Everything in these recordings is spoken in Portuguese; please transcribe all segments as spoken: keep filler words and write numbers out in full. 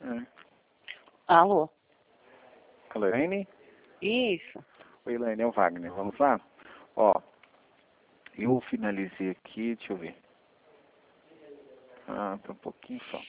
É. Alô? Alô, Elaine? Isso. Oi, Elaine, é o Wagner. Vamos lá? Ó, eu finalizei aqui, deixa eu ver. Ah, tá um pouquinho só.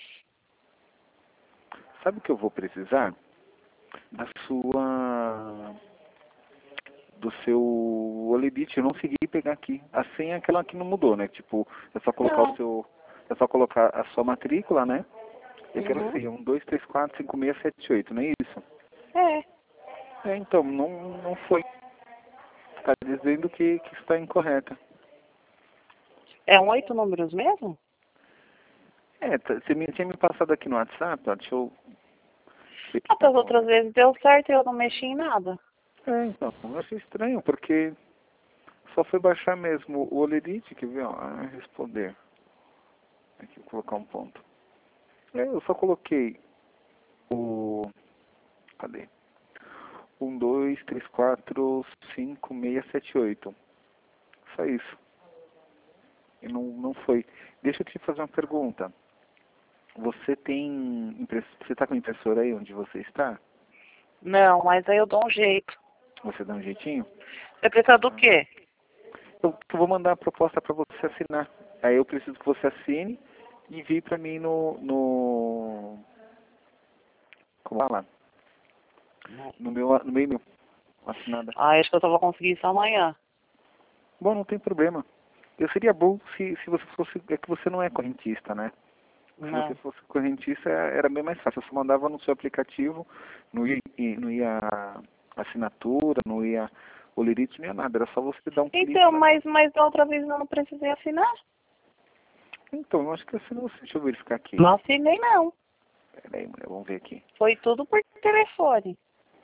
Sabe o que eu vou precisar? Da sua... do seu Oledite. Eu não consegui pegar aqui. A senha é aquela que não mudou, né? Tipo, é só colocar Não. o seu... é só colocar a sua matrícula, né? Eu quero Uhum. ser um, dois, três, quatro, cinco, seis, sete, oito, não é isso? É. É, então, não, não foi. Está dizendo que, que está incorreta. É um oito números mesmo? É, tá- você me, tinha me passado aqui no WhatsApp, ó, deixa eu ver aqui Ah, pra das outras você. vezes deu certo e eu não mexi em nada. É, então, eu achei estranho, porque só foi baixar mesmo o Olerite, que viu, ó, ah, responder. Aqui, vou colocar um ponto. É, eu só coloquei o... cadê? Um, dois, três, quatro, cinco, seis, sete, oito. Só isso. E não, não foi. Deixa eu te fazer uma pergunta. Você tem impress... você está com impressora aí onde você está? Não, mas aí eu dou um jeito. Você dá um jeitinho? Você precisa do Ah. quê? Eu vou mandar a proposta para você assinar. Aí eu preciso que você assine e envie para mim no, no... como fala? No meu, no meu e-mail. Assinada. Ah, acho que eu só vou conseguir isso amanhã. Bom, não tem problema. Eu seria bom se, se você fosse... É que você não é correntista, né? Se você Não. fosse correntista, era bem mais fácil. Você mandava no seu aplicativo, não ia, não ia assinatura, não ia olerite, não ia nada. Era só você dar um clique Então, lá. mas, mas da outra vez eu não precisei assinar. Então, eu acho que assim você... Deixa eu verificar aqui. Não assinei, não. Pera aí, mulher, vamos ver aqui. Foi tudo por telefone.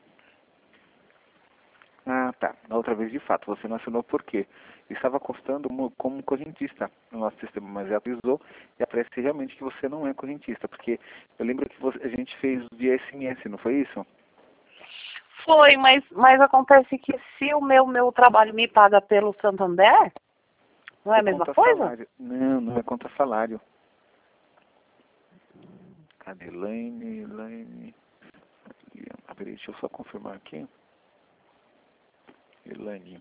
Ah, tá. Na outra vez, de fato, você não assinou por quê? Estava constando mo- como correntista no nosso sistema, mas ela avisou e aparece realmente que você não é correntista, porque eu lembro que você- a gente fez via S M S, não foi isso? Foi, mas, mas acontece que se o meu, meu trabalho me paga pelo Santander, não é É a mesma contra coisa? salário. Não, não é contra salário. Cadê? Elaine, Elaine... Ah, peraí, deixa eu só confirmar aqui. Elaine.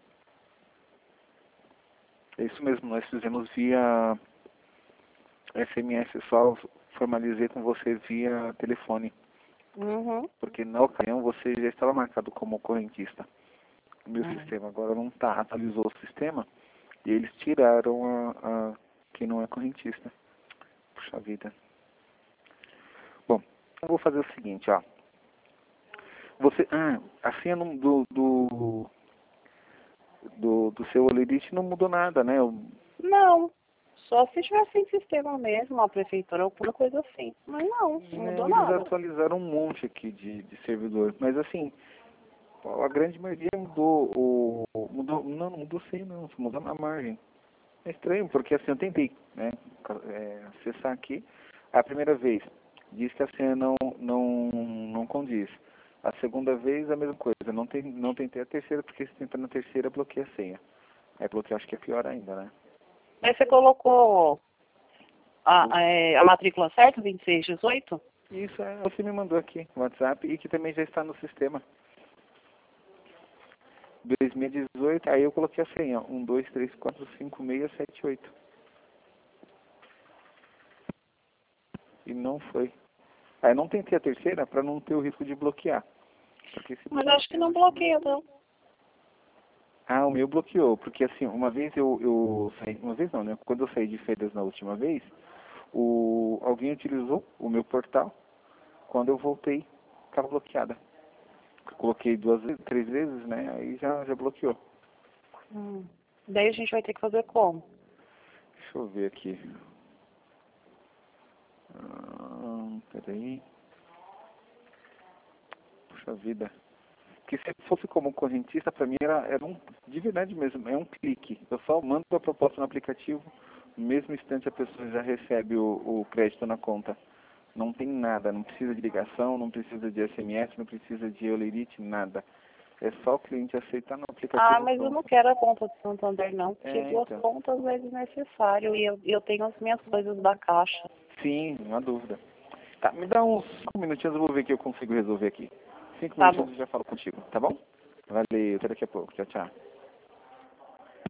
É isso mesmo, nós fizemos via S M S, só formalizei com você via telefone. Uhum. Porque na ocasião você já estava marcado como correntista. O meu Hum. sistema agora não está, atualizou o sistema e eles tiraram a, a quem não é correntista. Puxa vida. Bom, eu vou fazer o seguinte, ó. Você, ah, a senha não- do, do, do, do seu Olerite não mudou nada, né? Eu, Não. Só se tivesse sem sistema mesmo, a prefeitura, alguma coisa assim. Mas não, não mudou não, eles nada. atualizaram um monte aqui de, de servidor, mas assim, a grande maioria mudou o, mudou, não, não mudou senha não, só mudou na margem. É estranho, porque assim, eu tentei, né, é, acessar aqui, a primeira vez, diz que a senha não, não, não condiz. A segunda vez, a mesma coisa, não, tem, não tentei a terceira, porque se tentar na terceira, bloqueia a senha. Aí bloquear, acho que é pior ainda, né? Mas você colocou a, a, é, a matrícula certa, vinte e seis dezoito? Isso, é, você me mandou aqui no WhatsApp, e que também já está no sistema. dois mil e dezoito, aí eu coloquei a senha, um, dois, três, quatro, cinco, seis, sete, oito. E não foi. Aí eu não tentei a terceira para não ter o risco de bloquear. Porque se Mas acho que bloquear, não eu acho que bloqueia, bloqueia. não. Ah, o meu bloqueou, porque assim, uma vez eu, eu saí, uma vez não, né? Quando eu saí de férias na última vez, o, alguém utilizou o meu portal, quando eu voltei, estava bloqueada. Eu coloquei duas vezes, três vezes, né? Aí já, já bloqueou. Hum. Daí a gente vai ter que fazer como? Deixa eu ver aqui. Ah, peraí. Puxa vida. Que se fosse como correntista, para mim era, era um, de verdade mesmo, é um clique. Eu só mando a proposta no aplicativo, no mesmo instante a pessoa já recebe o, o crédito na conta. Não tem nada, não precisa de ligação, não precisa de S M S, não precisa de Olerite, nada. É só o cliente aceitar no Ah, aplicativo, mas eu não pronto. quero a conta de Santander, não, porque É, duas então. contas é desnecessário e eu, eu tenho as minhas coisas da caixa. Sim, não há dúvida. Tá, me dá uns cinco minutinhos, eu vou ver o que eu consigo resolver aqui. Cinco Tá minutinhos bom. eu já falo contigo, tá bom? Valeu, até daqui a pouco. Tchau, tchau.